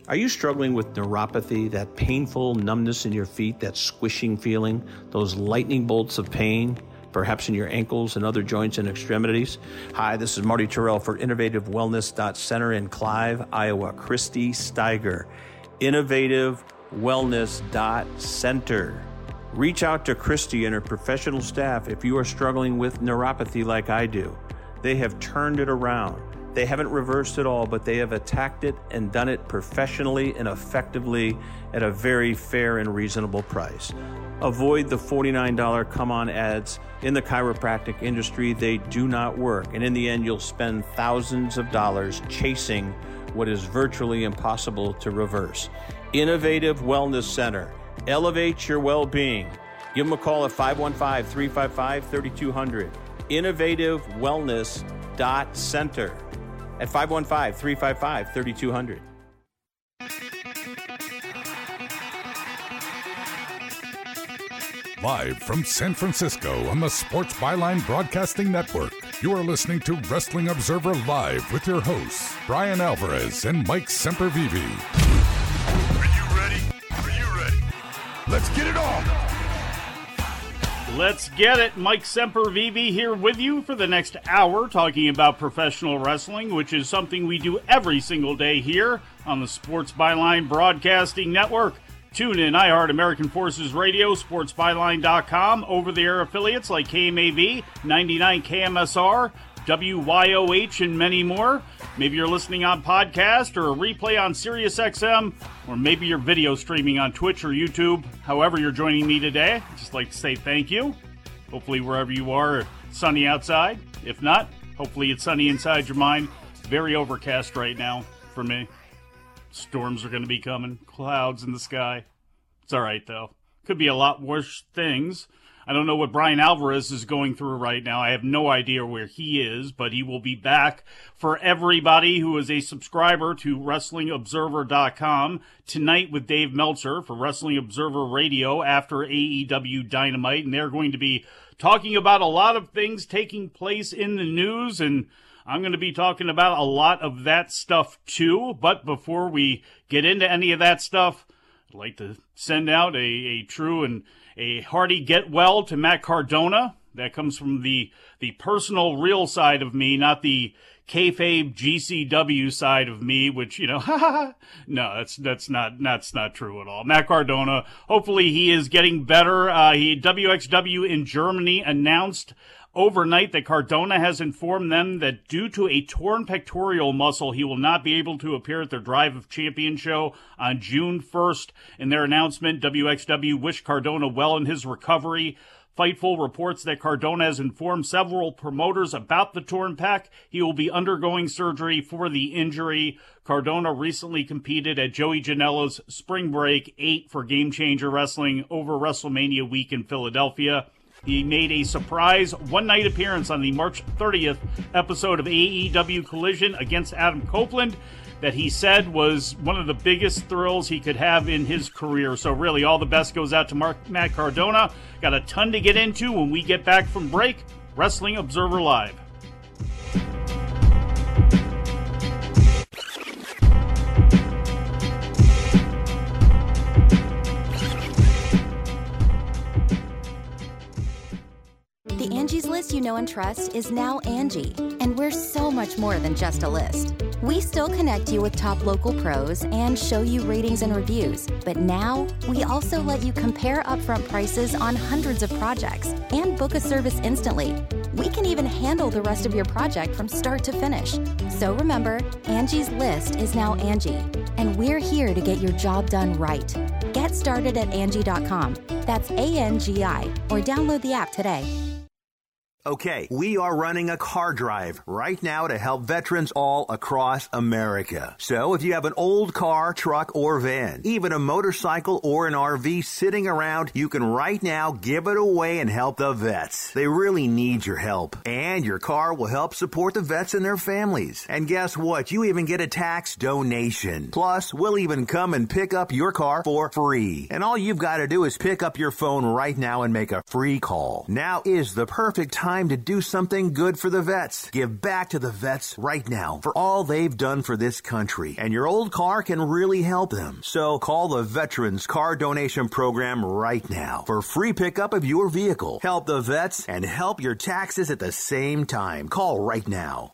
Are you struggling with neuropathy, that painful numbness in your feet, that squishing feeling, those lightning bolts of pain, perhaps in your ankles and other joints and extremities? Hi, this is Marty Terrell for InnovativeWellness.Center in Clive, Iowa. Christy Steiger, InnovativeWellness.Center. Reach out to Christy and her professional staff if you are struggling with neuropathy like I do. They have turned it around. They haven't reversed it all, but they have attacked it and done it professionally and effectively at a very fair and reasonable price. Avoid the $49 come-on ads in the chiropractic industry. They do not work. And in the end, you'll spend thousands of dollars chasing what is virtually impossible to reverse. Innovative Wellness Center. Elevate your well-being. Give them a call at 515-355-3200. InnovativeWellness.Center at 515-355-3200. Live from San Francisco on the Sports Byline Broadcasting Network, you are listening to Wrestling Observer Live with your hosts, Brian Alvarez and Mike Sempervive. Are you ready? Are you ready? Let's get it on! Let's get it. Mike Sempervive here with you for the next hour talking about professional wrestling, which is something we do every single day here on the Sports Byline Broadcasting Network. Tune in, iHeart, American Forces Radio, SportsByline.com, over-the-air affiliates like KMAV, 99 KMSR, WYOH, and many more. Maybe you're listening on podcast or a replay on SiriusXM, or maybe you're video streaming on Twitch or YouTube. However you're joining me today, I'd just like to say thank you. Hopefully wherever you are, sunny outside. If not, hopefully it's sunny inside your mind. Very overcast right now for me. Storms are going to be coming. Clouds in the sky. It's all right, though. Could be a lot worse things. I don't know what Brian Alvarez is going through right now. I have no idea where he is, but he will be back for everybody who is a subscriber to WrestlingObserver.com tonight with Dave Meltzer for Wrestling Observer Radio after AEW Dynamite. And they're going to be talking about a lot of things taking place in the news, and I'm going to be talking about a lot of that stuff too. But before we get into any of that stuff, I'd like to send out a true and a hearty get well to Matt Cardona. That comes from the personal, real side of me, not the kayfabe GCW side of me, which, no, that's not true at all. Matt Cardona, hopefully he is getting better. WXW in Germany announced overnight that Cardona has informed them that due to a torn pectoral muscle, he will not be able to appear at their Drive of Champions show on June 1st. In their announcement, WXW wished Cardona well in his recovery. Fightful reports that Cardona has informed several promoters about the torn pec. He will be undergoing surgery for the injury. Cardona recently competed at Joey Janela's Spring Break 8 for Game Changer Wrestling over WrestleMania week in Philadelphia. He made a surprise one-night appearance on the March 30th episode of AEW Collision against Adam Copeland that he said was one of the biggest thrills he could have in his career. So really, all the best goes out to Matt Cardona. Got a ton to get into when we get back from break. Wrestling Observer Live. The Angie's List you know and trust is now Angie, and we're so much more than just a list. We still connect you with top local pros and show you ratings and reviews, but now we also let you compare upfront prices on hundreds of projects and book a service instantly. We can even handle the rest of your project from start to finish. So remember, Angie's List is now Angie, and we're here to get your job done right. Get started at Angie.com. That's ANGI, or download the app today. Okay, we are running a car drive right now to help veterans all across America. So if you have an old car, truck, or van, even a motorcycle or an RV sitting around, you can right now give it away and help the vets. They really need your help. And your car will help support the vets and their families. And guess what? You even get a tax donation. Plus, we'll even come and pick up your car for free. And all you've got to do is pick up your phone right now and make a free call. Now is the perfect time time to do something good for the vets. Give back to the vets right now for all they've done for this country. And your old car can really help them. So call the Veterans Car Donation Program right now for free pickup of your vehicle. Help the vets and help your taxes at the same time. Call right now.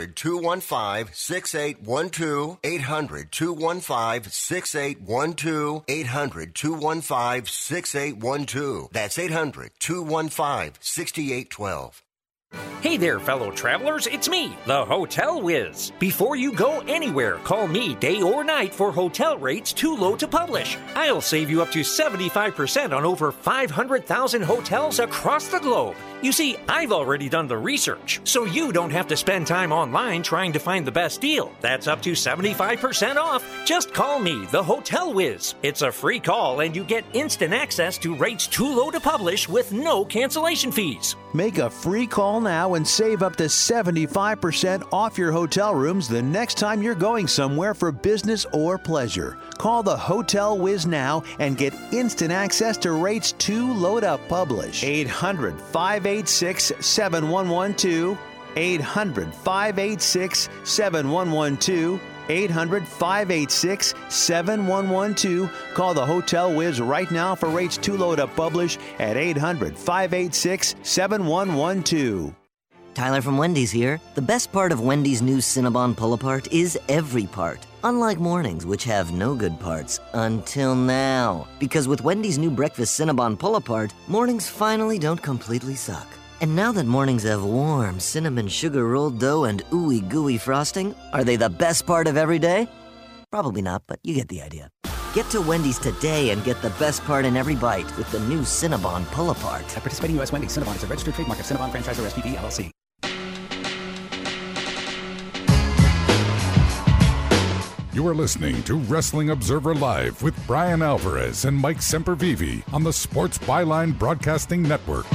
800-215-6812. 800-215-6812. 800-215-6812. That's 800-215-6812. Hey there, fellow travelers, it's me, the Hotel Whiz. Before you go anywhere, call me day or night for hotel rates too low to publish. I'll save you up to 75% on over 500,000 hotels across the globe. You see, I've already done the research, so you don't have to spend time online trying to find the best deal. That's up to 75% off. Just call me, the Hotel Whiz. It's a free call, and you get instant access to rates too low to publish with no cancellation fees. Make a free call now and save up to 75% off your hotel rooms the next time you're going somewhere for business or pleasure. Call the Hotel Whiz now and get instant access to rates too low to publish. 800-586-7112. 800-586-7112. 800-586-7112. Call the Hotel Whiz right now for rates too low to publish at 800-586-7112. Tyler from Wendy's here. The best part of Wendy's new Cinnabon Pull-Apart is every part. Unlike mornings, which have no good parts. Until now. Because with Wendy's new breakfast Cinnabon Pull-Apart, mornings finally don't completely suck. And now that mornings have warm cinnamon sugar rolled dough and ooey gooey frosting, are they the best part of every day? Probably not, but you get the idea. Get to Wendy's today and get the best part in every bite with the new Cinnabon Pull-Apart. At participating U.S. Wendy's, Cinnabon is a registered trademark of Cinnabon Franchisor SPP, LLC. You are listening to Wrestling Observer Live with Brian Alvarez and Mike Sempervive on the Sports Byline Broadcasting Network.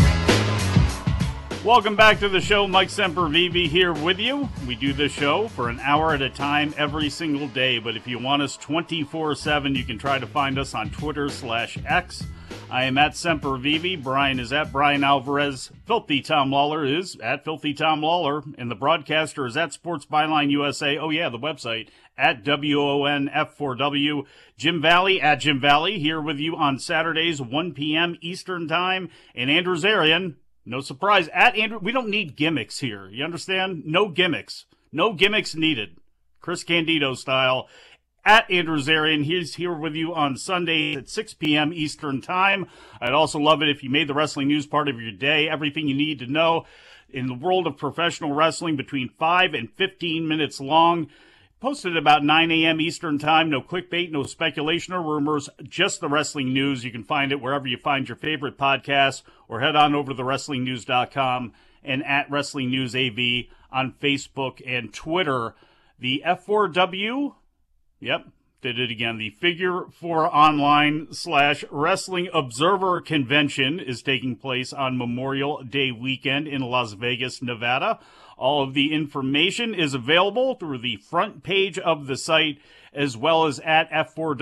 Welcome back to the show. Mike Sempervive here with you. We do this show for an hour at a time every single day, but if you want us 24/7, you can try to find us on Twitter/X. I am at Sempervive. Brian is at Brian Alvarez. Filthy Tom Lawler is at Filthy Tom Lawler. And the broadcaster is at Sports Byline USA. Oh, yeah, the website at WONF4W. Jim Valley at Jim Valley here with you on Saturdays, 1 p.m. Eastern Time. And Andrew Zarian, no surprise, at Andrew. We don't need gimmicks here. You understand? No gimmicks. No gimmicks needed. Chris Candido style. At Andrew Zarian, he's here with you on Sunday at 6 p.m. Eastern Time. I'd also love it if you made the wrestling news part of your day. Everything you need to know in the world of professional wrestling between 5 and 15 minutes long. Posted about 9 a.m. Eastern Time. No clickbait, no speculation or rumors, just the wrestling news. You can find it wherever you find your favorite podcasts, or head on over to thewrestlingnews.com and at Wrestling News AV on Facebook and Twitter. The F4W, yep, did it again. The Figure 4 Online / Wrestling Observer Convention is taking place on Memorial Day weekend in Las Vegas, Nevada. All of the information is available through the front page of the site, as well as at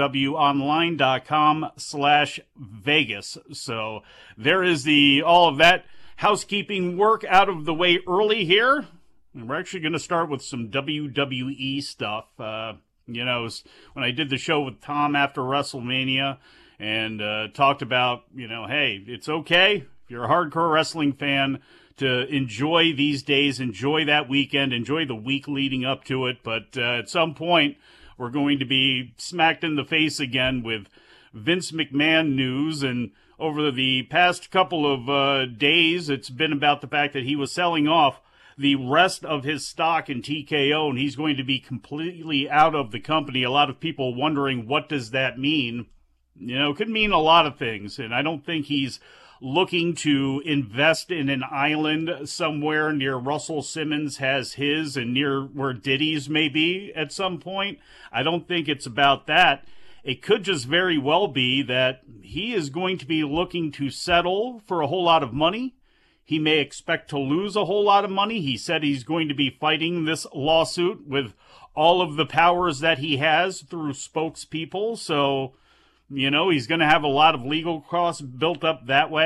f4wonline.com/Vegas. So there is all of that housekeeping work out of the way early here. And we're actually going to start with some WWE stuff. You know, when I did the show with Tom after WrestleMania and talked about, you know, hey, it's okay if you're a hardcore wrestling fan to enjoy these days, enjoy that weekend, enjoy the week leading up to it. But at some point, we're going to be smacked in the face again with Vince McMahon news. And over the past couple of days, it's been about the fact that he was selling off the rest of his stock in TKO, and he's going to be completely out of the company. A lot of people wondering, what does that mean? You know, it could mean a lot of things, and I don't think he's looking to invest in an island somewhere near Russell Simmons has his and near where Diddy's may be at some point. I don't think it's about that. It could just very well be that he is going to be looking to settle for a whole lot of money. He may expect to lose a whole lot of money. He said he's going to be fighting this lawsuit with all of the powers that he has through spokespeople. So, you know, he's going to have a lot of legal costs built up that way.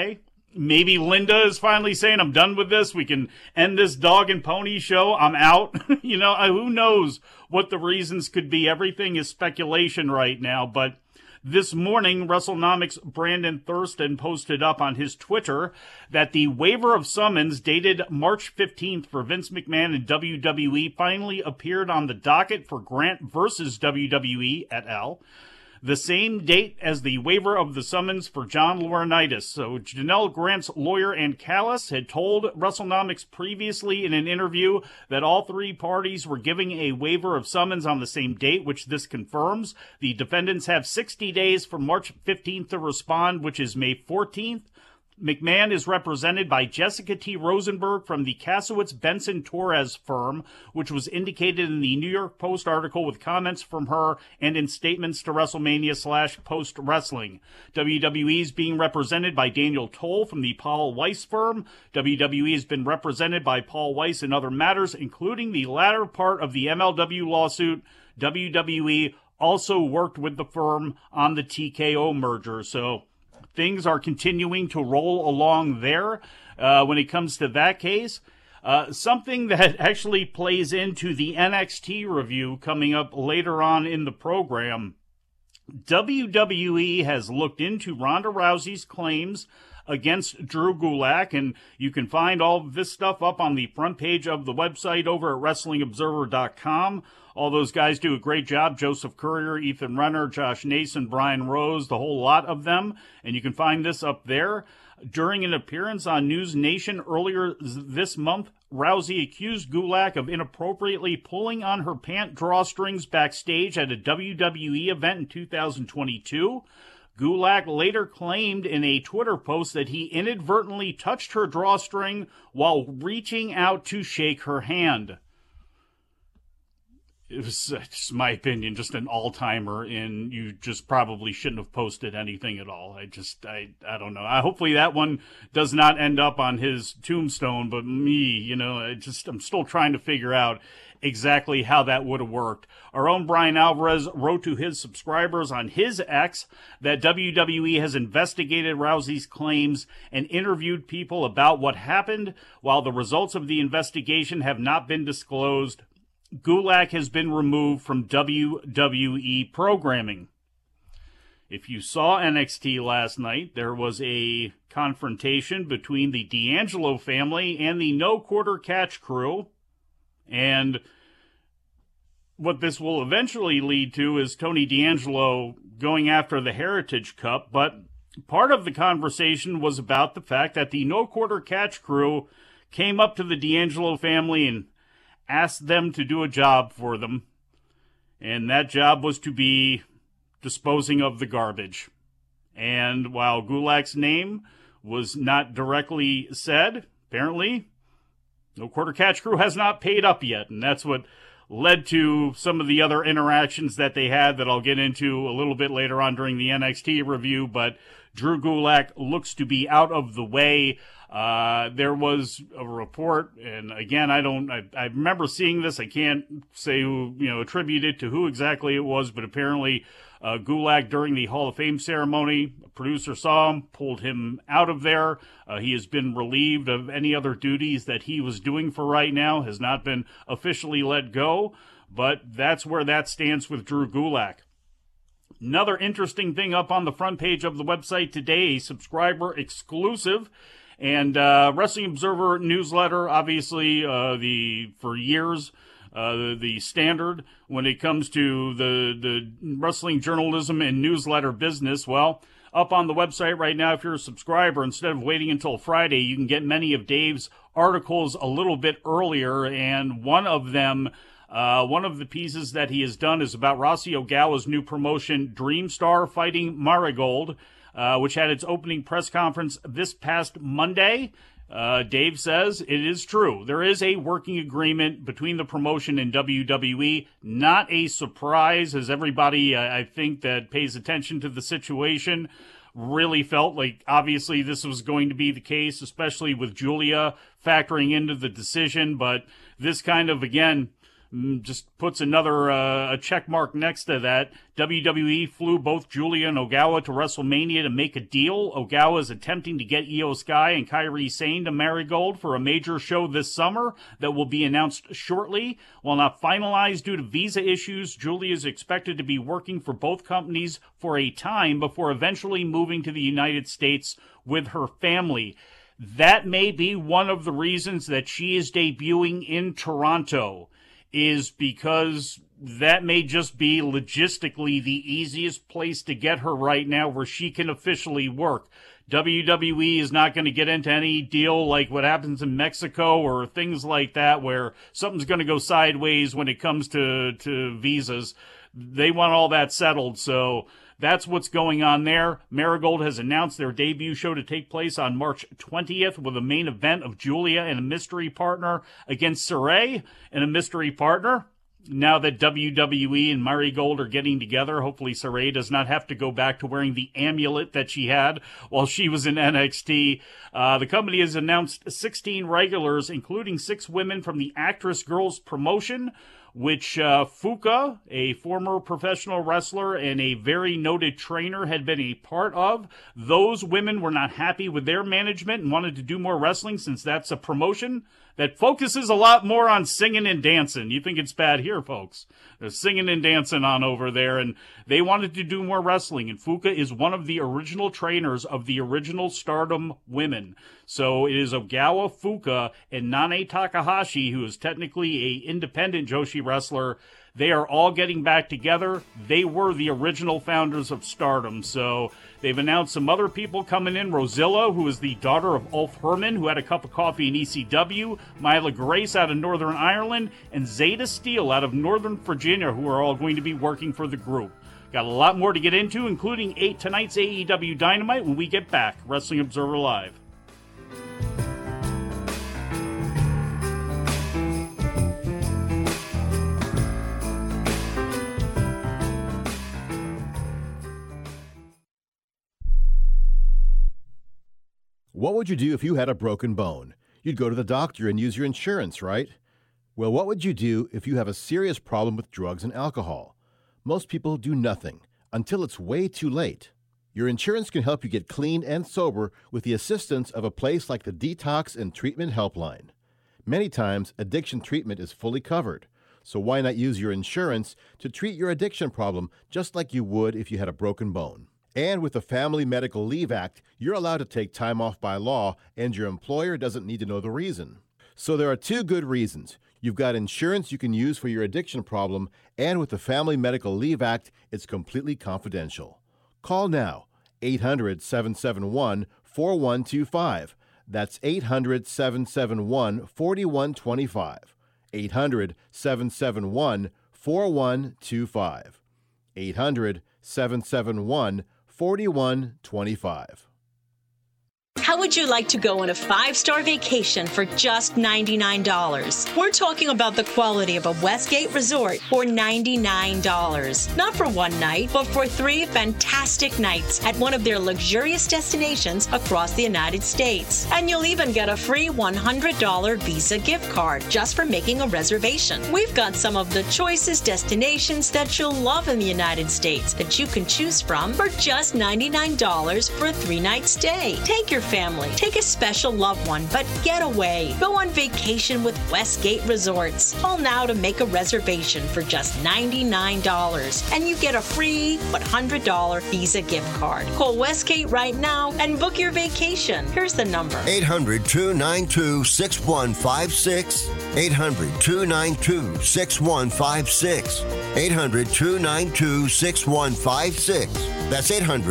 maybe Linda is finally saying, I'm done with this. We can end this dog and pony show. I'm out. Who knows what the reasons could be. Everything is speculation right now. But this morning, WrestleNomics' Brandon Thurston posted up on his Twitter that the waiver of summons dated March 15th for Vince McMahon and WWE finally appeared on the docket for Grant versus WWE et al., the same date as the waiver of the summons for John Laurinaitis. So Janelle Grant's lawyer Ann Callis had told WrestleNomics previously in an interview that all three parties were giving a waiver of summons on the same date, which this confirms. The defendants have 60 days from March 15th to respond, which is May 14th. McMahon is represented by Jessica T. Rosenberg from the Kasowitz Benson Torres firm, which was indicated in the New York Post article with comments from her and in statements to WrestleMania/Post Wrestling. WWE is being represented by Daniel Toll from the Paul Weiss firm. WWE has been represented by Paul Weiss in other matters, including the latter part of the MLW lawsuit. WWE also worked with the firm on the TKO merger, so things are continuing to roll along there when it comes to that case. Something that actually plays into the NXT review coming up later on in the program. WWE has looked into Ronda Rousey's claims against Drew Gulak, and you can find all of this stuff up on the front page of the website over at WrestlingObserver.com. All those guys do a great job. Joseph Courier, Ethan Renner, Josh Nason, Brian Rose, the whole lot of them. And you can find this up there. During an appearance on News Nation earlier this month, Rousey accused Gulak of inappropriately pulling on her pant drawstrings backstage at a WWE event in 2022. Gulak later claimed in a Twitter post that he inadvertently touched her drawstring while reaching out to shake her hand. It was, just my opinion, just an all-timer, and you just probably shouldn't have posted anything at all. I don't know. Hopefully that one does not end up on his tombstone, but me, I'm still trying to figure out exactly how that would have worked. Our own Brian Alvarez wrote to his subscribers on his X that WWE has investigated Rousey's claims and interviewed people about what happened. While the results of the investigation have not been disclosed, Gulak has been removed from WWE programming. If you saw NXT last night, there was a confrontation between the D'Angelo family and the No Quarter Catch crew. And what this will eventually lead to is Tony D'Angelo going after the Heritage Cup. But part of the conversation was about the fact that the No Quarter Catch crew came up to the D'Angelo family and asked them to do a job for them, and that job was to be disposing of the garbage. And while Gulak's name was not directly said, apparently, No Quarter Catch crew has not paid up yet, and that's what led to some of the other interactions that they had that I'll get into a little bit later on during the NXT review, but Drew Gulak looks to be out of the way. There was a report, and again, I remember seeing this. I can't say who, attribute it to who exactly it was, but apparently Gulak, during the Hall of Fame ceremony, a producer saw him, pulled him out of there. He has been relieved of any other duties that he was doing for right now, has not been officially let go, but that's where that stands with Drew Gulak. Another interesting thing up on the front page of the website today, a subscriber exclusive. And Wrestling Observer newsletter, obviously, for years, the standard when it comes to the wrestling journalism and newsletter business. Well, up on the website right now, if you're a subscriber, instead of waiting until Friday, you can get many of Dave's articles a little bit earlier. And one of them, one of the pieces that he has done is about Rossy Ogawa's new promotion, Dreamstar Fighting Marigold, which had its opening press conference this past Monday. Dave says it is true. There is a working agreement between the promotion and WWE. Not a surprise, as everybody, I think, that pays attention to the situation really felt like obviously this was going to be the case, especially with Julia factoring into the decision. But this kind of, again, just puts another a check mark next to that. WWE flew both Julia and Ogawa to WrestleMania to make a deal. Ogawa is attempting to get Io Sky and Kairi Sane to Marigold for a major show this summer that will be announced shortly. While not finalized due to visa issues, Julia is expected to be working for both companies for a time before eventually moving to the United States with her family. That may be one of the reasons that she is debuting in Toronto, is because that may just be logistically the easiest place to get her right now where she can officially work. WWE is not going to get into any deal like what happens in Mexico or things like that where something's going to go sideways when it comes to visas. They want all that settled, so that's what's going on there. Marigold has announced their debut show to take place on March 20th with a main event of Julia and a mystery partner against Sarray and a mystery partner. Now that WWE and Marigold are getting together, hopefully Sarray does not have to go back to wearing the amulet that she had while she was in NXT. The company has announced 16 regulars, including 6 women from the Actress Girls promotion, which Fuka, a former professional wrestler and a very noted trainer, had been a part of. Those women were not happy with their management and wanted to do more wrestling, since that's a promotion that focuses a lot more on singing and dancing. You think it's bad here, folks. There's singing and dancing on over there, and they wanted to do more wrestling, and Fuka is one of the original trainers of the original Stardom women. So it is Ogawa, Fuka, and Nane Takahashi, who is technically an independent Joshi wrestler. They are all getting back together. They were the original founders of Stardom. So they've announced some other people coming in. Rosilla, who is the daughter of Ulf Herman, who had a cup of coffee in ECW. Myla Grace out of Northern Ireland. And Zeta Steele out of Northern Virginia, who are all going to be working for the group. Got a lot more to get into, including tonight's AEW Dynamite when we get back. Wrestling Observer Live. What would you do if you had a broken bone? You'd go to the doctor and use your insurance, right? Well, what would you do if you have a serious problem with drugs and alcohol? Most people do nothing until it's way too late. Your insurance can help you get clean and sober with the assistance of a place like the Detox and Treatment Helpline. Many times, addiction treatment is fully covered, so why not use your insurance to treat your addiction problem just like you would if you had a broken bone? And with the Family Medical Leave Act, you're allowed to take time off by law, and your employer doesn't need to know the reason. So there are 2 good reasons. You've got insurance you can use for your addiction problem, and with the Family Medical Leave Act, it's completely confidential. Call now, 800-771-4125. That's 800-771-4125. 800-771-4125. 800-771-4125. How would you like to go on a 5-star vacation for just $99? We're talking about the quality of a Westgate resort for $99. Not for one night, but for 3 fantastic nights at one of their luxurious destinations across the United States. And you'll even get a free $100 Visa gift card just for making a reservation. We've got some of the choicest destinations that you'll love in the United States that you can choose from for just $99 for a 3-night stay. Take your family, take a special loved one, but get away. Go on vacation with Westgate Resorts. Call now to make a reservation for just $99, and you get a free $100 Visa gift card. Call Westgate right now and book your vacation. Here's the number: 800-292-6156. 800-292-6156. 800-292-6156. That's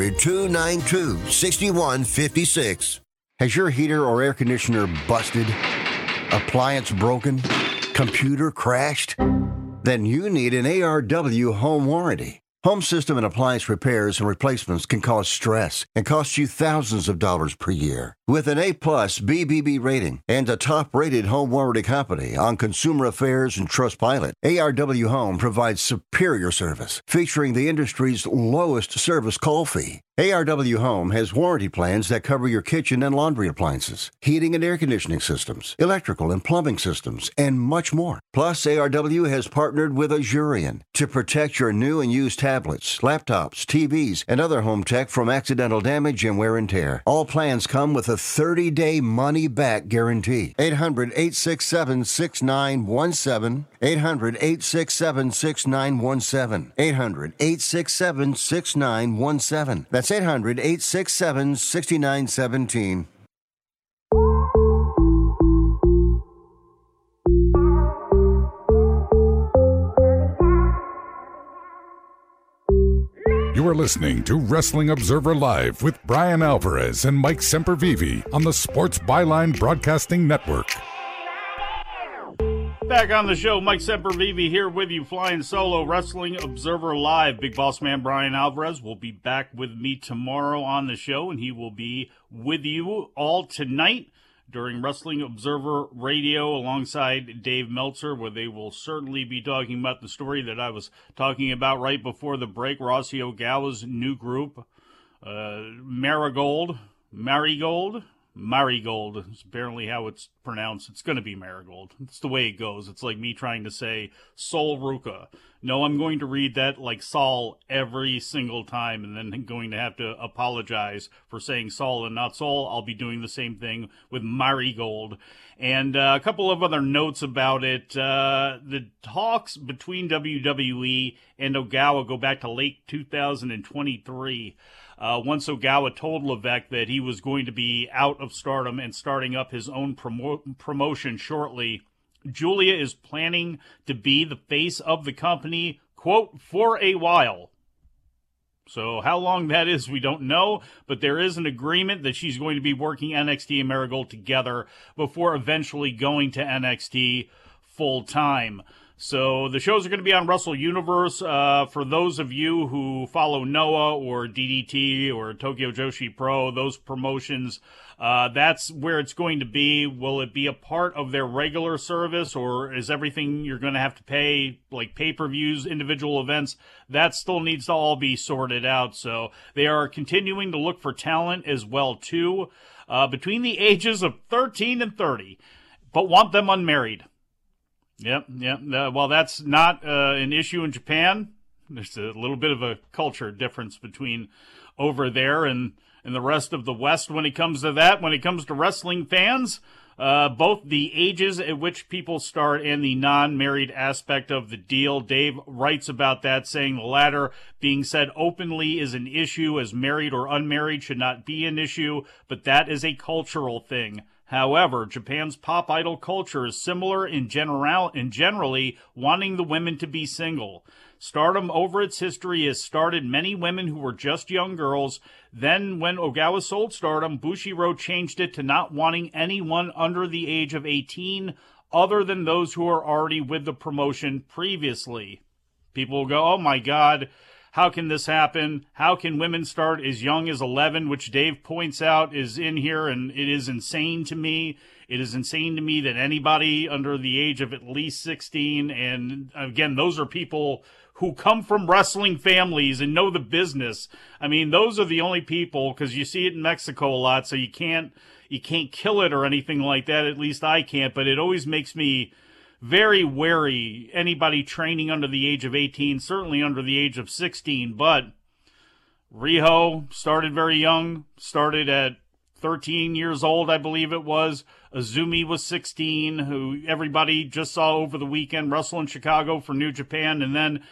800-292-6156. Has your heater or air conditioner busted? Appliance broken? Computer crashed? Then you need an ARW home warranty. Home system and appliance repairs and replacements can cause stress and cost you thousands of dollars per year. With an A-plus BBB rating and a top-rated home warranty company on Consumer Affairs and Trustpilot, ARW Home provides superior service, featuring the industry's lowest service call fee. ARW Home has warranty plans that cover your kitchen and laundry appliances, heating and air conditioning systems, electrical and plumbing systems, and much more. Plus, ARW has partnered with Azurion to protect your new and used tablets, laptops, TVs, and other home tech from accidental damage and wear and tear. All plans come with a 30-day money-back guarantee. 800-867-6917. 800-867-6917. 800-867-6917. That's 800-867-6917. You are listening to Wrestling Observer Live with Brian Alvarez and Mike Sempervive on the Sports Byline Broadcasting Network. Back on the show, Mike Sempervive here with you, flying solo, Wrestling Observer Live. Big boss man Brian Alvarez will be back with me tomorrow on the show, and he will be with you all tonight during Wrestling Observer Radio alongside Dave Meltzer, where they will certainly be talking about the story that I was talking about right before the break, Rossy Ogawa's new group, Marigold is apparently how it's pronounced. It's going to be Marigold. It's the way it goes. It's like me trying to say Sol Ruka. No, I'm going to read that like Saul every single time, and then going to have to apologize for saying Saul and not Sol. I'll be doing the same thing with Marigold. And a couple of other notes about it. The talks between WWE and Ogawa go back to late 2023. Once Ogawa told Levesque that he was going to be out of Stardom and starting up his own promotion shortly, Julia is planning to be the face of the company, quote, for a while. So how long that is, we don't know, but there is an agreement that she's going to be working NXT and Marigold together before eventually going to NXT full-time. So the shows are going to be on Wrestle Universe. For those of you who follow Noah or DDT or Tokyo Joshi Pro, those promotions, that's where it's going to be. Will it be a part of their regular service, or is everything you're going to have to pay, like pay-per-views, individual events? That still needs to all be sorted out. So they are continuing to look for talent as well, too, between the ages of 13 and 30, but want them unmarried. Yep. Well, that's not an issue in Japan. There's a little bit of a culture difference between over there and the rest of the West when it comes to that. When it comes to wrestling fans, both the ages at which people start and the non-married aspect of the deal. Dave writes about that, saying the latter being said openly is an issue, as married or unmarried should not be an issue, but that is a cultural thing. However, Japan's pop idol culture is similar in generally wanting the women to be single. Stardom, over its history, has started many women who were just young girls. Then, when Ogawa sold Stardom, Bushiroad changed it to not wanting anyone under the age of 18 other than those who are already with the promotion previously. People will go, oh my God, how can this happen? How can women start as young as 11, which Dave points out is in here, and it is insane to me. It is insane to me that anybody under the age of at least 16, and again, those are people who come from wrestling families and know the business. I mean, those are the only people, because you see it in Mexico a lot, so you can't kill it or anything like that. At least I can't, but it always makes me very wary, anybody training under the age of 18, certainly under the age of 16, but Riho started very young, started at 13 years old, I believe it was. Azumi was 16, who everybody just saw over the weekend wrestle in Chicago for New Japan, and then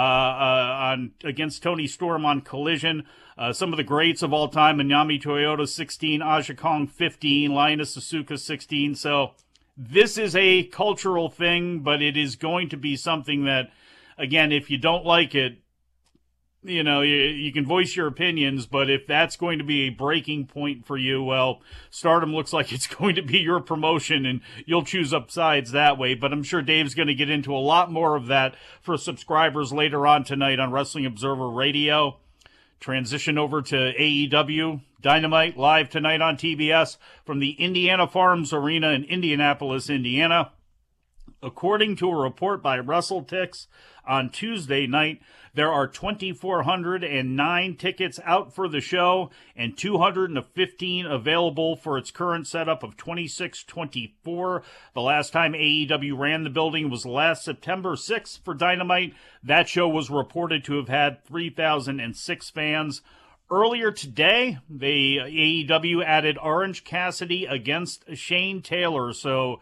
against Toni Storm on Collision. Some of the greats of all time, Manami Toyota 16, Aja Kong 15, Lioness Asuka 16, so this is a cultural thing, but it is going to be something that, again, if you don't like it, you can voice your opinions, but if that's going to be a breaking point for you, well, Stardom looks like it's going to be your promotion, and you'll choose up sides that way. But I'm sure Dave's going to get into a lot more of that for subscribers later on tonight on Wrestling Observer Radio. Transition over to AEW Dynamite live tonight on TBS from the Indiana Farms Arena in Indianapolis, Indiana. According to a report by WrestleTix on Tuesday night, there are 2,409 tickets out for the show and 215 available for its current setup of 2,624. The last time AEW ran the building was last September 6th for Dynamite. That show was reported to have had 3,006 fans. Earlier today, AEW added Orange Cassidy against Shane Taylor, so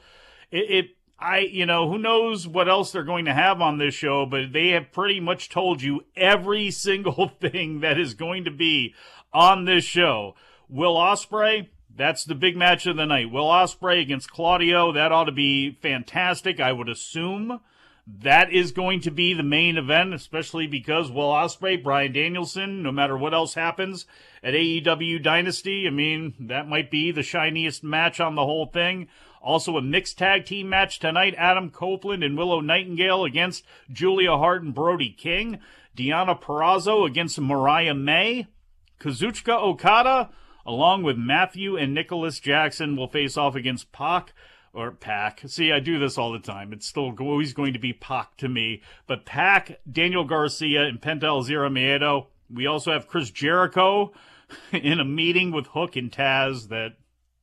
who knows what else they're going to have on this show, but they have pretty much told you every single thing that is going to be on this show. Will Ospreay, that's the big match of the night. Will Ospreay against Claudio, that ought to be fantastic. I would assume that is going to be the main event, especially because Will Ospreay, Bryan Danielson, no matter what else happens at AEW Dynasty, that might be the shiniest match on the whole thing. Also a mixed tag team match tonight, Adam Copeland and Willow Nightingale against Julia Hart and Brody King. Deonna Purrazzo against Mariah May. Kazuchika Okada, along with Matthew and Nicholas Jackson, will face off against Pac. See, I do this all the time. It's still always going to be Pac to me. But Pac, Daniel Garcia, and Penta El Zero Miedo. We also have Chris Jericho in a meeting with Hook and Taz that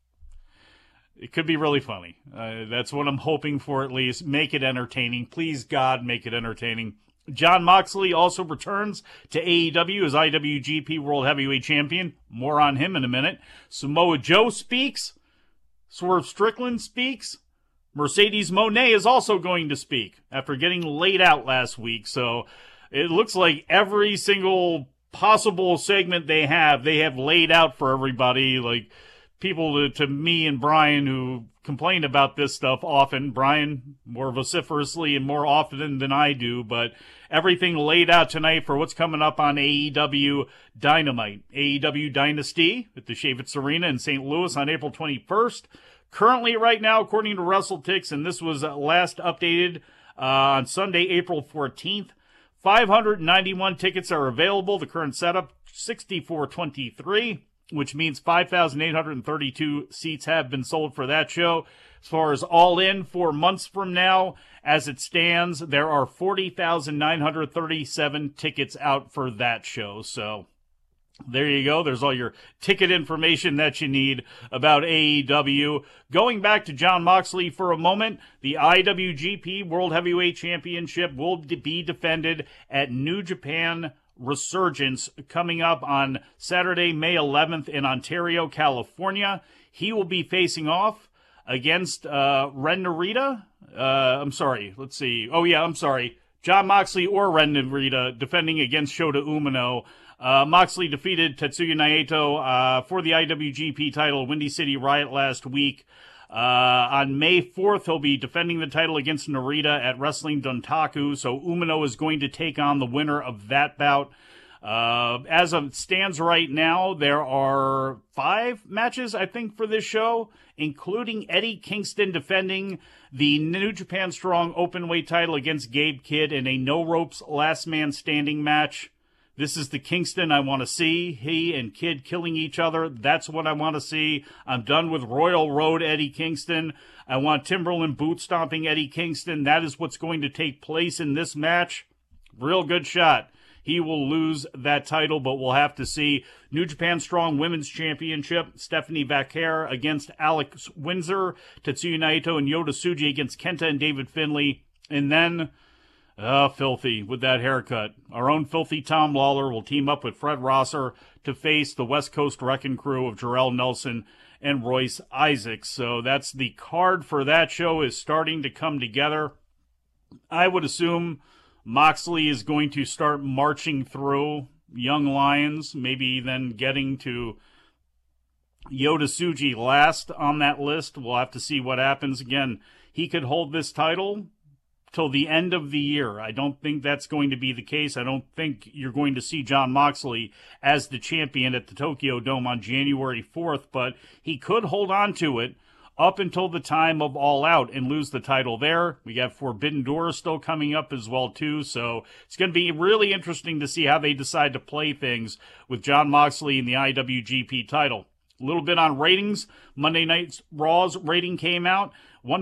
it could be really funny. That's what I'm hoping for, at least. Make it entertaining. Please, God, make it entertaining. Jon Moxley also returns to AEW as IWGP World Heavyweight Champion. More on him in a minute. Samoa Joe speaks. Swerve Strickland speaks. Mercedes Moné is also going to speak after getting laid out last week. So it looks like every single possible segment they have laid out for everybody. Like, people to me and Brian who complain about this stuff often. Brian more vociferously and more often than I do, but everything laid out tonight for what's coming up on AEW Dynamite. AEW Dynasty at the Chavetz Arena in St. Louis on April 21st. Currently, right now, according to WrestleTix, and this was last updated on Sunday, April 14th, 591 tickets are available. The current setup, 6,423. Which means 5,832 seats have been sold for that show. As far as all in 4 months from now, as it stands, there are 40,937 tickets out for that show. So there you go. There's all your ticket information that you need about AEW. Going back to Jon Moxley for a moment, the IWGP World Heavyweight Championship will be defended at New Japan Resurgence coming up on Saturday, May 11th in Ontario, California. He will be facing off against Ren Narita. Jon Moxley or Ren Narita defending against Shota Umino. Moxley defeated Tetsuya Naito for the IWGP title, Windy City Riot last week. On May 4th, he'll be defending the title against Narita at Wrestling Dontaku, so Umino is going to take on the winner of that bout. As it stands right now, there are 5 matches, I think, for this show, including Eddie Kingston defending the New Japan Strong Openweight title against Gabe Kidd in a no-ropes last man standing match. This is the Kingston I want to see. He and Kidd killing each other. That's what I want to see. I'm done with Royal Road Eddie Kingston. I want Timberland boot stomping Eddie Kingston. That is what's going to take place in this match. Real good shot. He will lose that title, but we'll have to see. New Japan Strong Women's Championship, Stephanie Vaquer against Alex Windsor. Tetsuya Naito and Yota Tsuji against Kenta and David Finlay. And then filthy with that haircut. Our own filthy Tom Lawler will team up with Fred Rosser to face the West Coast Wrecking Crew of Jarrell Nelson and Royce Isaacs. So that's the card for that show is starting to come together. I would assume Moxley is going to start marching through Young Lions, maybe then getting to Yota Tsuji last on that list. We'll have to see what happens. Again, he could hold this title till the end of the year. I don't think that's going to be the case. I don't think you're going to see Jon Moxley as the champion at the Tokyo Dome on January 4th, but he could hold on to it up until the time of All Out and lose the title there. We got Forbidden Door still coming up as well, too, so it's going to be really interesting to see how they decide to play things with Jon Moxley and the IWGP title. A little bit on ratings. Monday Night Raw's rating came out.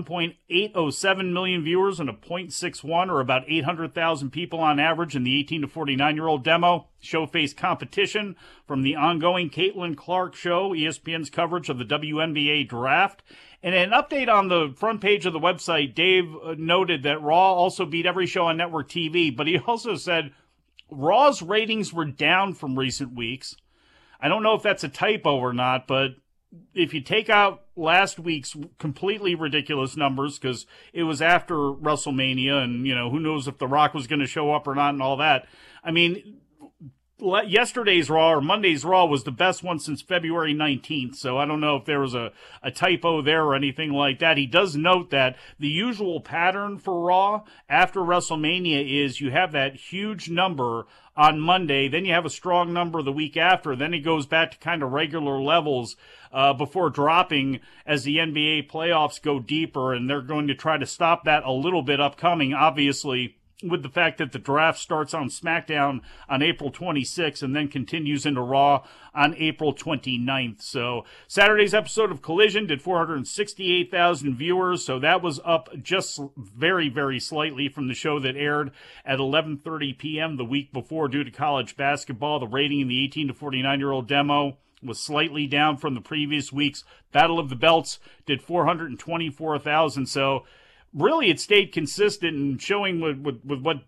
1.807 million viewers and a 0.61, or about 800,000 people on average in the 18 to 49-year-old demo. Show faced competition from the ongoing Caitlin Clark Show, ESPN's coverage of the WNBA draft. And an update on the front page of the website, Dave noted that Raw also beat every show on network TV, but he also said Raw's ratings were down from recent weeks. I don't know if that's a typo or not, but if you take out last week's completely ridiculous numbers, because it was after WrestleMania and, who knows if The Rock was going to show up or not and all that. I mean, yesterday's Raw or Monday's Raw was the best one since February 19th, so I don't know if there was a typo there or anything like that. He does note that the usual pattern for Raw after WrestleMania is you have that huge number on Monday, then you have a strong number the week after, then it goes back to kind of regular levels before dropping as the NBA playoffs go deeper, and they're going to try to stop that a little bit upcoming, obviously, with the fact that the draft starts on SmackDown on April 26th and then continues into Raw on April 29th. So Saturday's episode of Collision did 468,000 viewers, so that was up just very, very slightly from the show that aired at 11:30 p.m. the week before due to college basketball. The rating in the 18 to 49-year-old demo was slightly down from the previous week's Battle of the Belts, did 424,000, so really, it stayed consistent and showing with what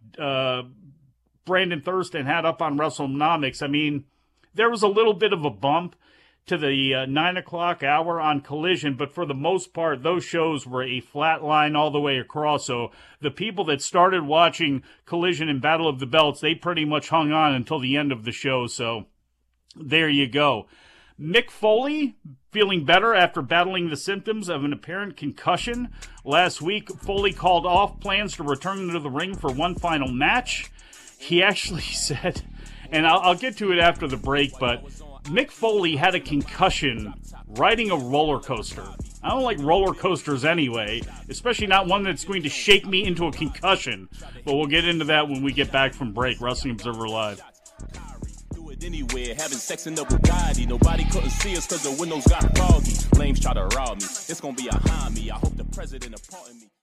Brandon Thurston had up on WrestleNomics. I mean, there was a little bit of a bump to the 9 o'clock hour on Collision, but for the most part, those shows were a flat line all the way across. So the people that started watching Collision and Battle of the Belts, they pretty much hung on until the end of the show. So there you go. Mick Foley feeling better after battling the symptoms of an apparent concussion. Last week, Foley called off plans to return to the ring for one final match. He actually said, and I'll get to it after the break, but Mick Foley had a concussion riding a roller coaster. I don't like roller coasters anyway, especially not one that's going to shake me into a concussion. But we'll get into that when we get back from break. Wrestling Observer Live. Anywhere, having sex in the Bugatti. Nobody couldn't see us because the windows got foggy. Flames try to rob me. It's gonna be behind me. I hope the president pardon me.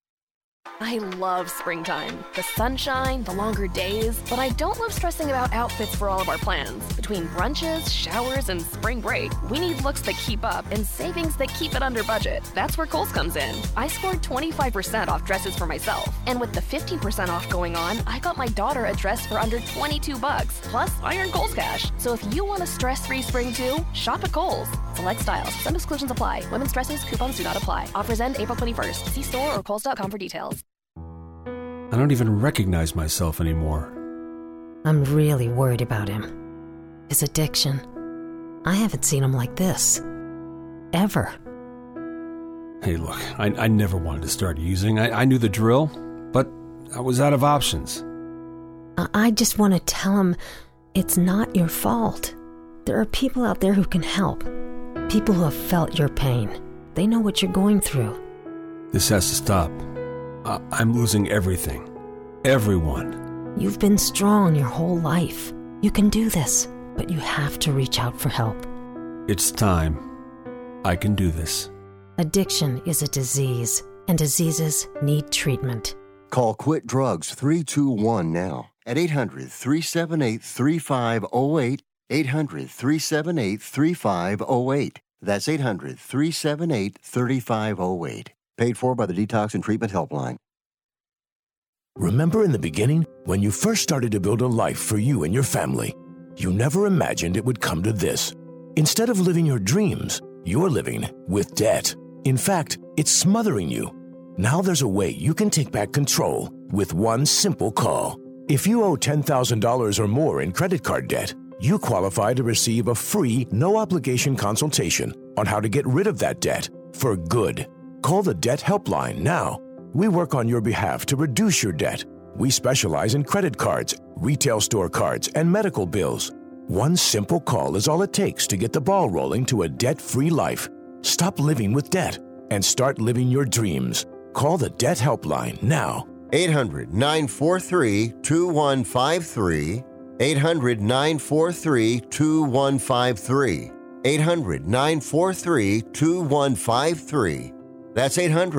I love springtime. The sunshine, the longer days, but I don't love stressing about outfits for all of our plans. Between brunches, showers, and spring break, we need looks that keep up and savings that keep it under budget. That's where Kohl's comes in. I scored 25% off dresses for myself, and with the 15% off going on, I got my daughter a dress for under $22. Plus, I earned Kohl's cash. So if you want a stress-free spring too, shop at Kohl's. Select styles. Some exclusions apply. Women's dresses, coupons do not apply. Offers end April 21st. See store or kohls.com for details. I don't even recognize myself anymore. I'm really worried about him. His addiction. I haven't seen him like this. Ever. Hey, look, I never wanted to start using. I knew the drill, but I was out of options. I just want to tell him it's not your fault. There are people out there who can help. People who have felt your pain. They know what you're going through. This has to stop. I'm losing everything. Everyone. You've been strong your whole life. You can do this, but you have to reach out for help. It's time. I can do this. Addiction is a disease, and diseases need treatment. Call Quit Drugs 321 now at 800-378-3508, 800-378-3508. That's 800-378-3508. Paid for by the Detox and Treatment Helpline. Remember in the beginning, when you first started to build a life for you and your family, you never imagined it would come to this. Instead of living your dreams, you're living with debt. In fact, it's smothering you. Now there's a way you can take back control with one simple call. If you owe $10,000 or more in credit card debt, you qualify to receive a free, no-obligation consultation on how to get rid of that debt for good. Call the Debt Helpline now. We work on your behalf to reduce your debt. We specialize in credit cards, retail store cards, and medical bills. One simple call is all it takes to get the ball rolling to a debt-free life. Stop living with debt and start living your dreams. Call the Debt Helpline now. 800-943-2153. 800-943-2153. 800-943-2153. That's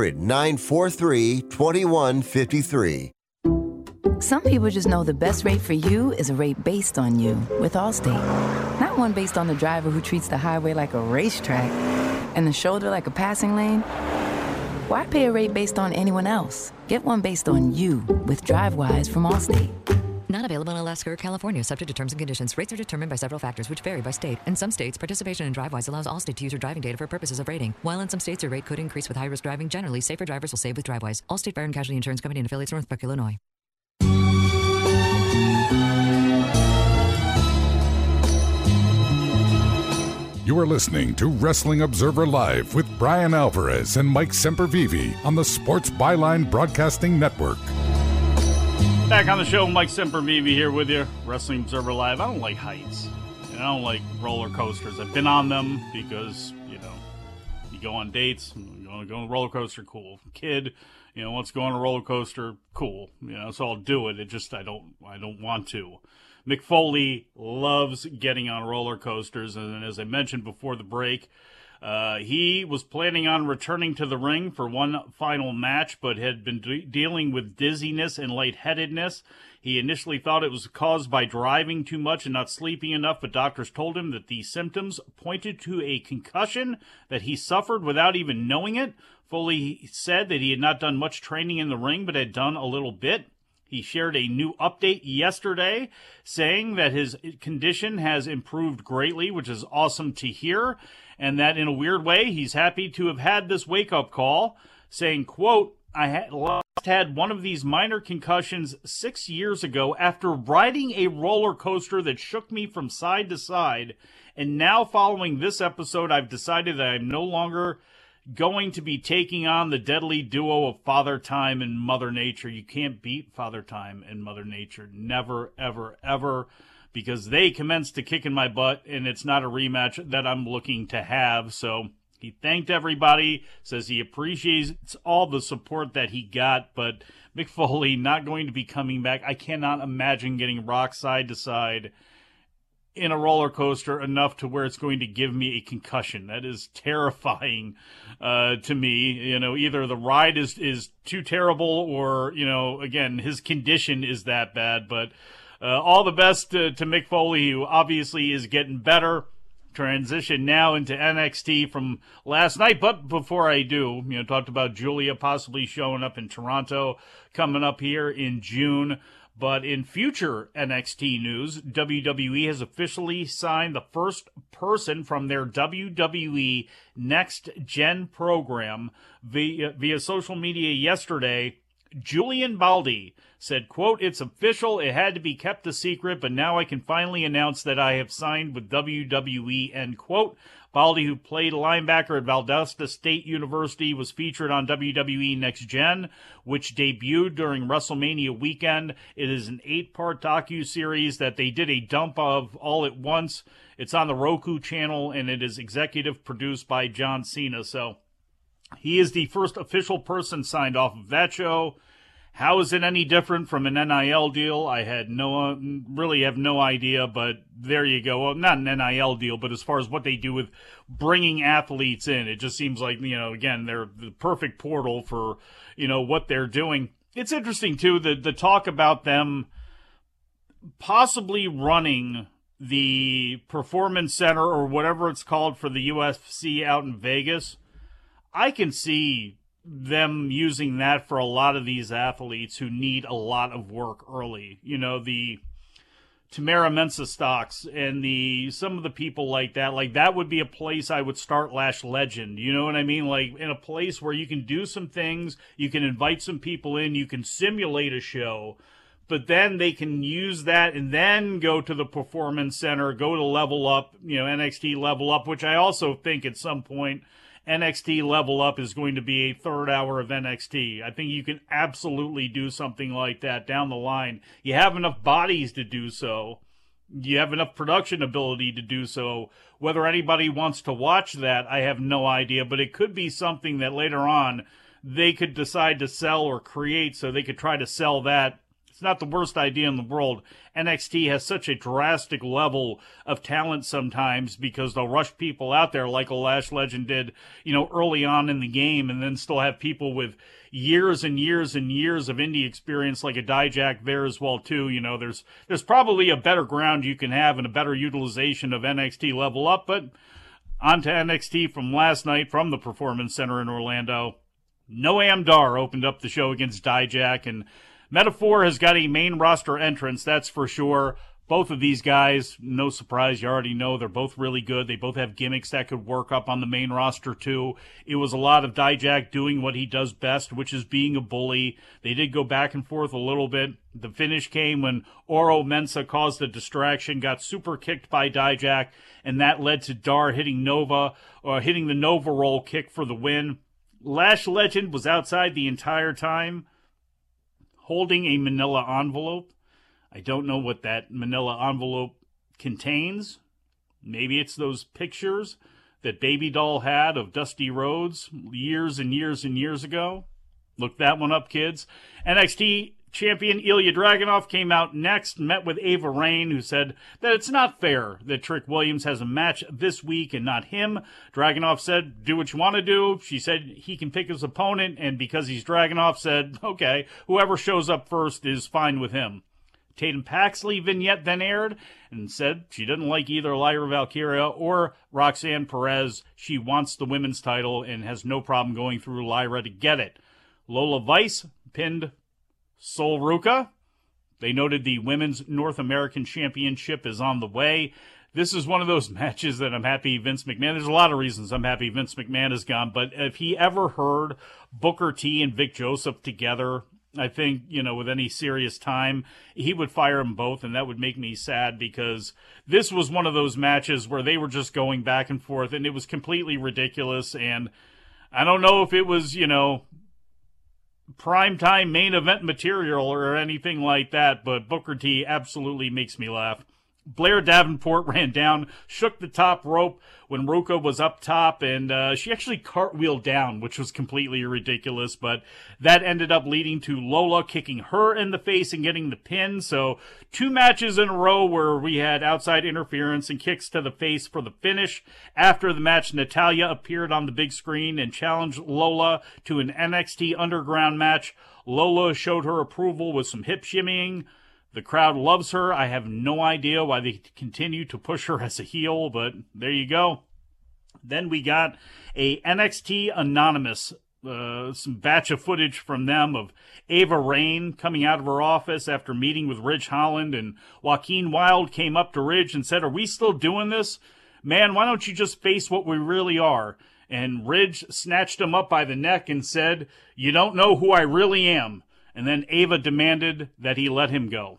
800-943-2153. Some people just know the best rate for you is a rate based on you with Allstate. Not one based on the driver who treats the highway like a racetrack and the shoulder like a passing lane. Why pay a rate based on anyone else? Get one based on you with DriveWise from Allstate. Not available in Alaska or California, subject to terms and conditions. Rates are determined by several factors, which vary by state. In some states, participation in DriveWise allows Allstate to use your driving data for purposes of rating. While in some states, your rate could increase with high-risk driving. Generally, safer drivers will save with DriveWise. Allstate Fire and Casualty Insurance Company and affiliates, Northbrook, Illinois. You are listening to Wrestling Observer Live with Brian Alvarez and Mike Sempervive on the Sports Byline Broadcasting Network. Back on the show, Mike Sempervive here with you. Wrestling Observer Live. I don't like heights. I don't like roller coasters. I've been on them because, you go on dates. You want to go on a roller coaster, cool. Kid, wants to go on a roller coaster, cool. So I'll do it. I don't want to. Mick Foley loves getting on roller coasters, and as I mentioned before the break, he was planning on returning to the ring for one final match, but had been dealing with dizziness and lightheadedness. He initially thought it was caused by driving too much and not sleeping enough, but doctors told him that the symptoms pointed to a concussion that he suffered without even knowing it. Foley said that he had not done much training in the ring, but had done a little bit. He shared a new update yesterday saying that his condition has improved greatly, which is awesome to hear, and that in a weird way, he's happy to have had this wake-up call, saying, quote, I last had one of these minor concussions 6 years ago after riding a roller coaster that shook me from side to side, and now following this episode, I've decided that I'm no longer going to be taking on the deadly duo of Father Time and Mother Nature. You can't beat Father Time and Mother Nature. Never, ever, ever. Because they commenced to kicking my butt, and it's not a rematch that I'm looking to have. So he thanked everybody, says he appreciates all the support that he got, but Mick Foley not going to be coming back. I cannot imagine getting rocked side to side in a roller coaster enough to where it's going to give me a concussion. That is terrifying to me. Either the ride is too terrible or, again, his condition is that bad. But all the best to Mick Foley, who obviously is getting better. Transition now into NXT from last night. But before I do, talked about Julia possibly showing up in Toronto coming up here in June. But in future NXT news, WWE has officially signed the first person from their WWE Next Gen program via social media yesterday. Julian Baldy said, quote, it's official. It had to be kept a secret, but now I can finally announce that I have signed with WWE, end quote. Baldy, who played linebacker at Valdosta State University, was featured on WWE Next Gen, which debuted during WrestleMania weekend. It is an 8-part docuseries that they did a dump of all at once. It's on the Roku channel, and it is executive produced by John Cena. So he is the first official person signed off of that show. How is it any different from an NIL deal? I really have no idea, but there you go. Well, not an NIL deal, but as far as what they do with bringing athletes in, it just seems like, again, they're the perfect portal for, what they're doing. It's interesting, too, the talk about them possibly running the Performance Center or whatever it's called for the UFC out in Vegas. I can see them using that for a lot of these athletes who need a lot of work early. The Tamara Mensah stocks and some of the people like that would be a place I would start Lash Legend. You know what I mean? Like in a place where you can do some things, you can invite some people in, you can simulate a show, but then they can use that and then go to the Performance Center, go to Level Up, NXT Level Up, which I also think at some point NXT Level Up is going to be a third hour of NXT. I think you can absolutely do something like that down the line. You have enough bodies to do so. You have enough production ability to do so. Whether anybody wants to watch that, I have no idea, but it could be something that later on they could decide to sell or create, so they could try to sell that. It's not the worst idea in the world. NXT has such a drastic level of talent sometimes because they'll rush people out there like a Lash Legend did, early on in the game, and then still have people with years and years and years of indie experience like a Dijak there as well too. There's probably a better ground you can have and a better utilization of NXT Level Up, but on to NXT from last night from the Performance Center in Orlando. Noam Dar opened up the show against Dijak, and Metaphor has got a main roster entrance, that's for sure. Both of these guys, no surprise, you already know they're both really good. They both have gimmicks that could work up on the main roster too. It was a lot of Dijak doing what he does best, which is being a bully. They did go back and forth a little bit. The finish came when Oro Mensah caused a distraction, got super kicked by Dijak, and that led to Dar hitting the Nova roll kick for the win. Lash Legend was outside the entire time, holding a manila envelope. I don't know what that manila envelope contains. Maybe it's those pictures that Baby Doll had of Dusty Rhodes years and years and years ago. Look that one up, kids. NXT champion Ilya Dragunov came out next, met with Ava Raine, who said that it's not fair that Trick Williams has a match this week and not him. Dragunov said, do what you want to do. She said he can pick his opponent, and because he's Dragunov, said, okay, whoever shows up first is fine with him. Tatum Paxley vignette then aired and said she didn't like either Lyra Valkyria or Roxanne Perez. She wants the women's title and has no problem going through Lyra to get it. Lola Vice pinned Sol Ruca. They noted the Women's North American Championship is on the way. This is one of those matches that I'm happy Vince McMahon, there's a lot of reasons I'm happy Vince McMahon is gone, but if he ever heard Booker T and Vic Joseph together, I think, with any serious time, he would fire them both, and that would make me sad because this was one of those matches where they were just going back and forth, and it was completely ridiculous, and I don't know if it was, primetime main event material or anything like that, but Booker T absolutely makes me laugh. Blair Davenport ran down, shook the top rope when Ruka was up top, and she actually cartwheeled down, which was completely ridiculous, but that ended up leading to Lola kicking her in the face and getting the pin. So 2 matches in a row where we had outside interference and kicks to the face for the finish. After the match, Natalya appeared on the big screen and challenged Lola to an NXT Underground match. Lola showed her approval with some hip shimmying. The crowd loves her. I have no idea why they continue to push her as a heel, but there you go. Then we got a NXT Anonymous, some batch of footage from them of Ava Raine coming out of her office after meeting with Ridge Holland, and Joaquin Wilde came up to Ridge and said, are we still doing this? Man, why don't you just face what we really are? And Ridge snatched him up by the neck and said, you don't know who I really am. And then Ava demanded that he let him go.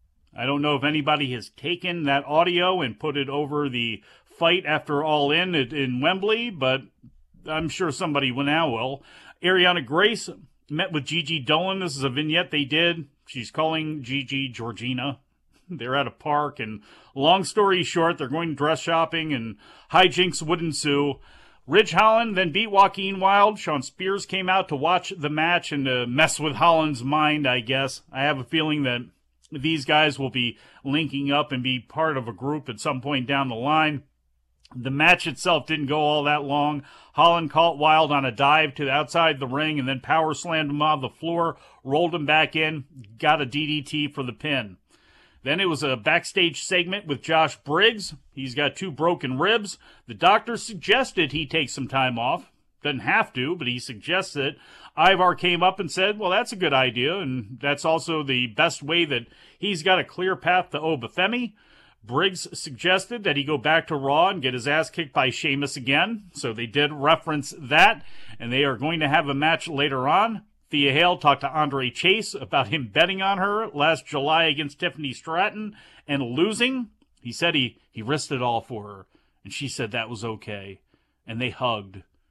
I don't know if anybody has taken that audio and put it over the fight after All In Wembley, but I'm sure somebody now will. Ariana Grace met with Gigi Dolan. This is a vignette they did. She's calling Gigi Georgina. They're at a park, and long story short, they're going dress shopping, and hijinks would ensue. Ridge Holland then beat Joaquin Wilde. Sean Spears came out to watch the match and to mess with Holland's mind, I guess. I have a feeling that these guys will be linking up and be part of a group at some point down the line. The match itself didn't go all that long. Holland caught Wilde on a dive to outside the ring and then power slammed him on the floor, rolled him back in, got a DDT for the pin. Then it was a backstage segment with Josh Briggs. He's got 2 broken ribs. The doctor suggested he take some time off. Doesn't have to, but he suggests it. Ivar came up and said, well, that's a good idea, and that's also the best way that he's got a clear path to Obafemi. Briggs suggested that he go back to Raw and get his ass kicked by Sheamus again, so they did reference that, and they are going to have a match later on. Thea Hale talked to Andre Chase about him betting on her last July against Tiffany Stratton and losing. He said he risked it all for her, and she said that was okay, and they hugged.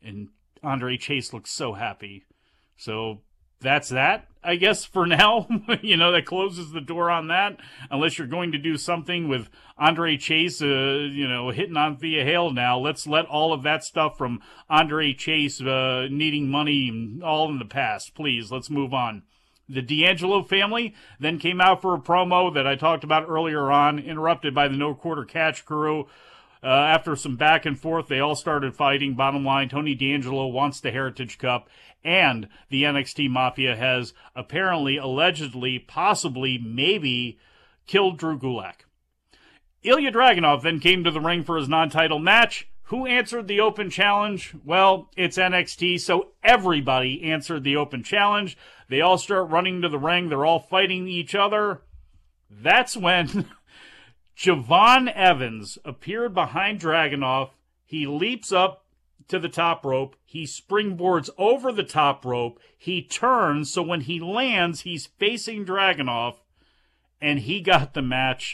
And Andre Chase looks so happy. So that's that, I guess, for now. That closes the door on that. Unless you're going to do something with Andre Chase, hitting on Thea Hale now. Let's let all of that stuff from Andre Chase needing money all in the past. Please, let's move on. The D'Angelo family then came out for a promo that I talked about earlier on, interrupted by the No Quarter Catch crew. After some back and forth, they all started fighting. Bottom line, Tony D'Angelo wants the Heritage Cup, and the NXT Mafia has apparently, allegedly, possibly, maybe killed Drew Gulak. Ilya Dragunov then came to the ring for his non-title match. Who answered the open challenge? Well, it's NXT, so everybody answered the open challenge. They all start running to the ring. They're all fighting each other. That's when Javon Evans appeared behind Dragunov. He leaps up to the top rope. He springboards over the top rope. He turns, so when he lands, he's facing Dragunov, and he got the match.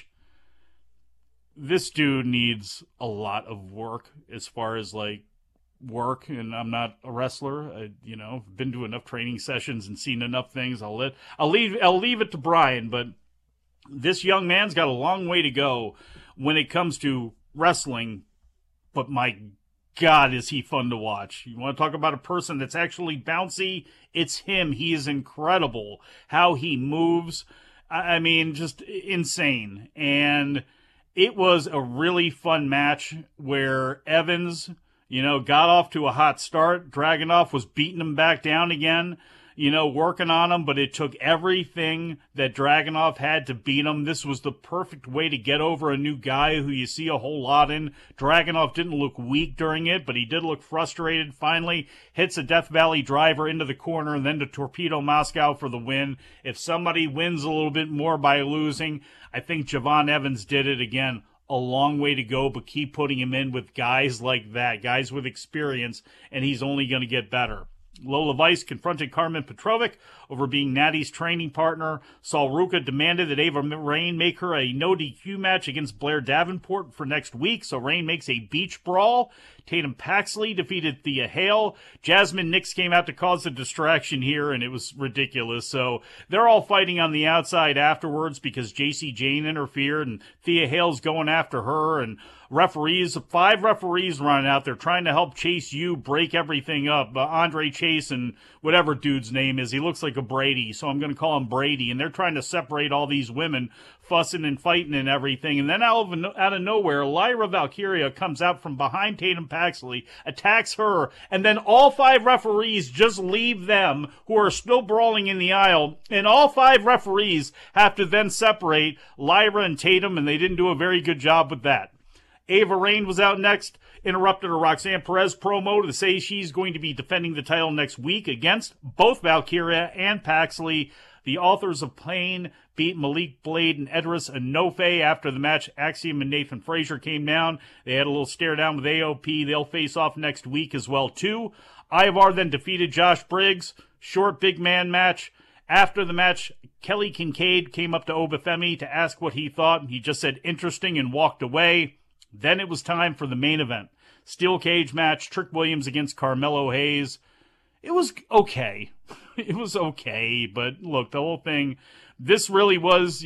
This dude needs a lot of work as far as, work, and I'm not a wrestler. I've been to enough training sessions and seen enough things. I'll leave it to Brian, but this young man's got a long way to go when it comes to wrestling, but my God, is he fun to watch. You want to talk about a person that's actually bouncy? It's him. He is incredible. How he moves, I mean, just insane. And it was a really fun match where Evans, got off to a hot start. Dragunov was beating him back down again, working on him, but it took everything that Dragunov had to beat him. This was the perfect way to get over a new guy who you see a whole lot in. Dragunov didn't look weak during it, but he did look frustrated. Finally, hits a Death Valley driver into the corner and then to Torpedo Moscow for the win. If somebody wins a little bit more by losing, I think Javon Evans did it again. A long way to go, but keep putting him in with guys like that, guys with experience, and he's only going to get better. Lola Vice confronted Carmen Petrovic over being Natty's training partner. Sol Ruka demanded that Ava Rain make her a no DQ match against Blair Davenport for next week, so Rain makes a beach brawl. Tatum Paxley defeated Thea Hale. Jasmine Nix came out to cause a distraction here, and it was ridiculous. So they're all fighting on the outside afterwards because JC Jane interfered, and Thea Hale's going after her, and referees, 5 referees running out there trying to help Chase U break everything up. Andre Chase and whatever dude's name is, he looks like a Brady, so I'm going to call him Brady. And they're trying to separate all these women, fussing and fighting and everything. And then out of nowhere, Lyra Valkyria comes out from behind Tatum Paxley, attacks her, and then all 5 referees just leave them, who are still brawling in the aisle. And all 5 referees have to then separate Lyra and Tatum, and they didn't do a very good job with that. Ava Rain was out next, interrupted a Roxanne Perez promo to say she's going to be defending the title next week against both Valkyria and Paxley. The Authors of Pain beat Malik Blade and Edris Enofe after the match. Axiom and Nathan Frazier came down. They had a little stare down with AOP. They'll face off next week as well, too. Ivar then defeated Josh Briggs. Short big man match. After the match, Kelly Kincaid came up to Obafemi to ask what he thought. He just said interesting and walked away. Then it was time for the main event. Steel cage match, Trick Williams against Carmelo Hayes. It was okay. It was okay, but look, the whole thing, this really was,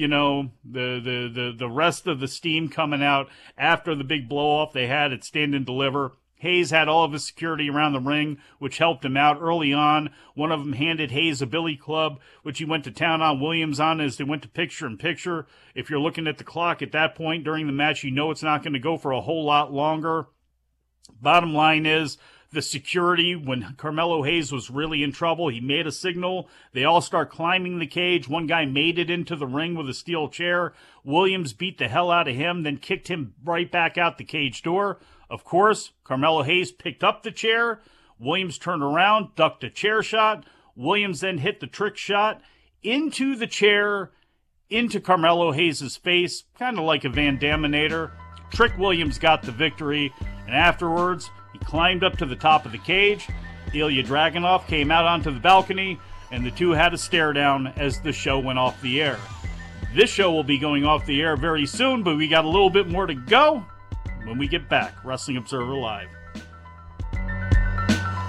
the rest of the steam coming out after the big blow-off they had at Stand and Deliver. Hayes had all of his security around the ring, which helped him out early on. One of them handed Hayes a billy club, which he went to town on Williams on as they went to picture-in-picture. If you're looking at the clock at that point during the match, you know it's not going to go for a whole lot longer. Bottom line is, the security, when Carmelo Hayes was really in trouble, he made a signal. They all start climbing the cage. One guy made it into the ring with a steel chair. Williams beat the hell out of him, then kicked him right back out the cage door. Of course, Carmelo Hayes picked up the chair. Williams turned around, ducked a chair shot. Williams then hit the trick shot into the chair, into Carmelo Hayes' face, kind of like a Van Daminator. Trick Williams got the victory, and afterwards, he climbed up to the top of the cage. Ilya Dragunov came out onto the balcony, and the two had a stare down as the show went off the air. This show will be going off the air very soon, but we got a little bit more to go when we get back. Wrestling Observer Live.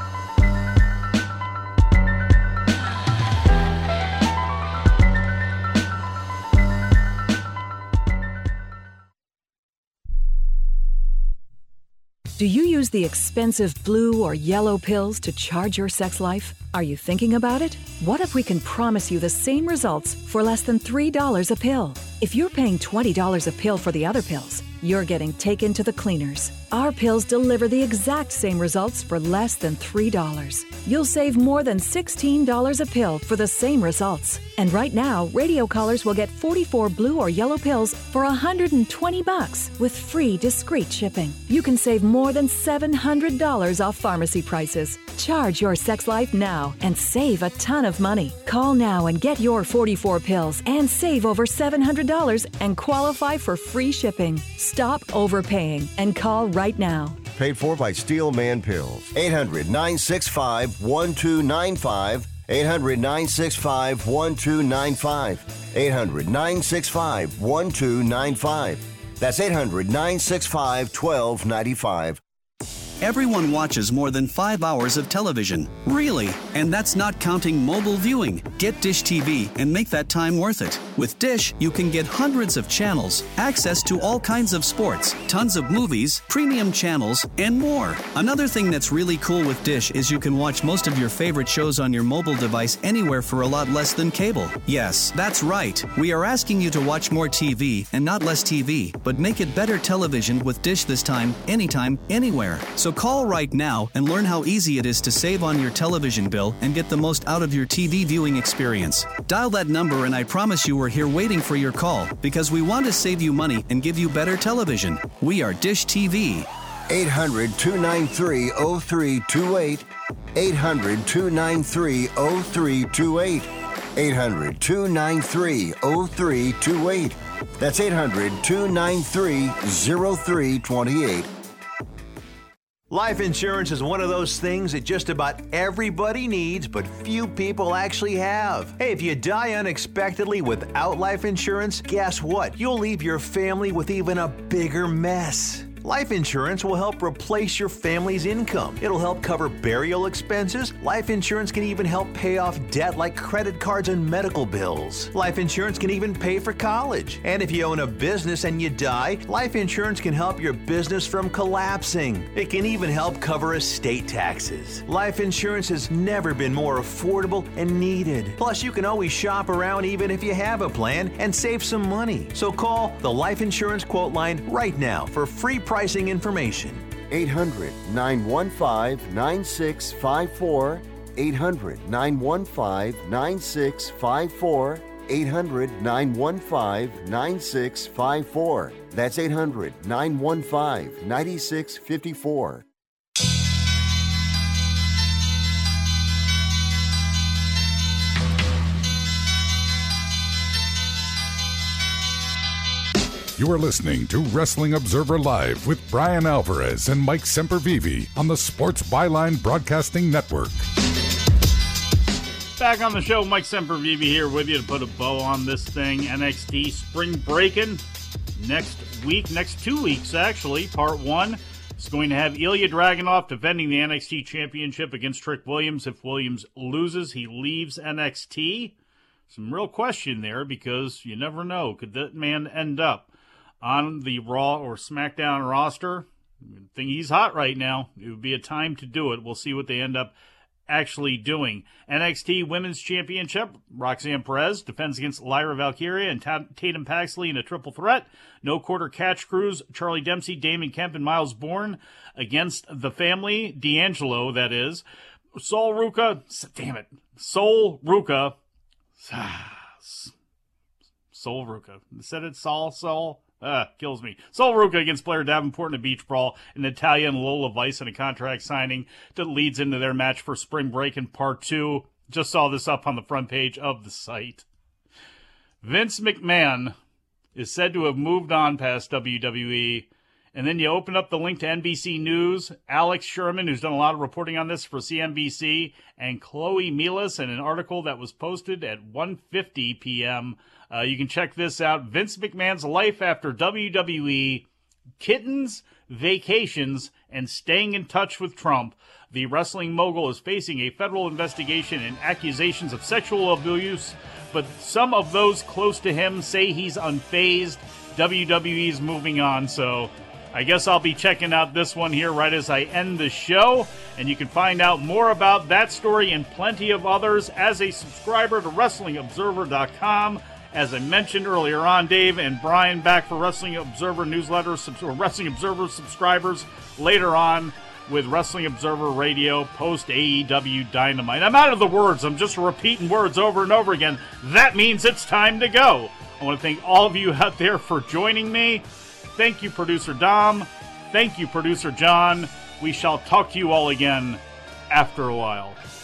Do you use the expensive blue or yellow pills to charge your sex life? Are you thinking about it? What if we can promise you the same results for less than $3 a pill? If you're paying $20 a pill for the other pills, you're getting taken to the cleaners. Our pills deliver the exact same results for less than $3. You'll save more than $16 a pill for the same results. And right now, radio callers will get 44 blue or yellow pills for $120 with free discreet shipping. You can save more than $700 off pharmacy prices. Charge your sex life now and save a ton of money. Call now and get your 44 pills and save over $700 and qualify for free shipping. Stop overpaying and call right now. Paid for by Steelman Pills. 800-965-1295. 800-965-1295. 800-965-1295. That's 800-965-1295. Everyone watches more than 5 hours of television. Really? And that's not counting mobile viewing. Get Dish TV and make that time worth it. With Dish, you can get hundreds of channels, access to all kinds of sports, tons of movies, premium channels, and more. Another thing that's really cool with Dish is you can watch most of your favorite shows on your mobile device anywhere for a lot less than cable. Yes, that's right. We are asking you to watch more TV and not less TV, but make it better television with Dish this time, anytime, anywhere. So call right now and learn how easy it is to save on your television bill and get the most out of your TV viewing experience. Dial that number and I promise you we're here waiting for your call because we want to save you money and give you better television. We are Dish TV. 800-293-0328. 800-293-0328. 800-293-0328. That's 800-293-0328. Life insurance is one of those things that just about everybody needs, but few people actually have. Hey, if you die unexpectedly without life insurance, guess what? You'll leave your family with even a bigger mess. Life insurance will help replace your family's income. It'll help cover burial expenses. Life insurance can even help pay off debt like credit cards and medical bills. Life insurance can even pay for college. And if you own a business and you die, life insurance can help your business from collapsing. It can even help cover estate taxes. Life insurance has never been more affordable and needed. Plus, you can always shop around even if you have a plan and save some money. So call the Life Insurance Quote Line right now for free pricing information. 800-915-9654. 800-915-9654. 800-915-9654. That's 800-915-9654. You are listening to Wrestling Observer Live with Brian Alvarez and Mike Sempervive on the Sports Byline Broadcasting Network. Back on the show, Mike Sempervive here with you to put a bow on this thing. NXT Spring Breakin' next week, next 2 weeks actually. Part 1 is going to have Ilya Dragunov defending the NXT Championship against Trick Williams. If Williams loses, he leaves NXT. Some real question there because you never know. Could that man end up on the Raw or SmackDown roster? I think he's hot right now. It would be a time to do it. We'll see what they end up actually doing. NXT Women's Championship, Roxanne Perez defends against Lyra Valkyria and Tatum Paxley in a triple threat. No quarter catch crews, Charlie Dempsey, Damon Kemp, and Miles Bourne against the family, D'Angelo, that is. Sol Ruka, said it, Sol. Kills me. Sol Ruka against Blair Davenport in a beach brawl. And Natalya and Lola Vice in a contract signing that leads into their match for Spring Breakin' Part 2. Just saw this up on the front page of the site. Vince McMahon is said to have moved on past WWE. And then you open up the link to NBC News. Alex Sherman, who's done a lot of reporting on this for CNBC, and Chloe Milas in an article that was posted at 1:50 p.m. You can check this out. Vince McMahon's life after WWE, kittens, vacations, and staying in touch with Trump. The wrestling mogul is facing a federal investigation and accusations of sexual abuse, but some of those close to him say he's unfazed. WWE is moving on, so I guess I'll be checking out this one here right as I end the show, and you can find out more about that story and plenty of others as a subscriber to WrestlingObserver.com. As I mentioned earlier on, Dave and Brian back for Wrestling Observer newsletter, Wrestling Observer subscribers later on with Wrestling Observer Radio post AEW Dynamite. I'm out of the words. I'm just repeating words over and over again. That means it's time to go. I want to thank all of you out there for joining me. Thank you, Producer Dom. Thank you, Producer John. We shall talk to you all again after a while.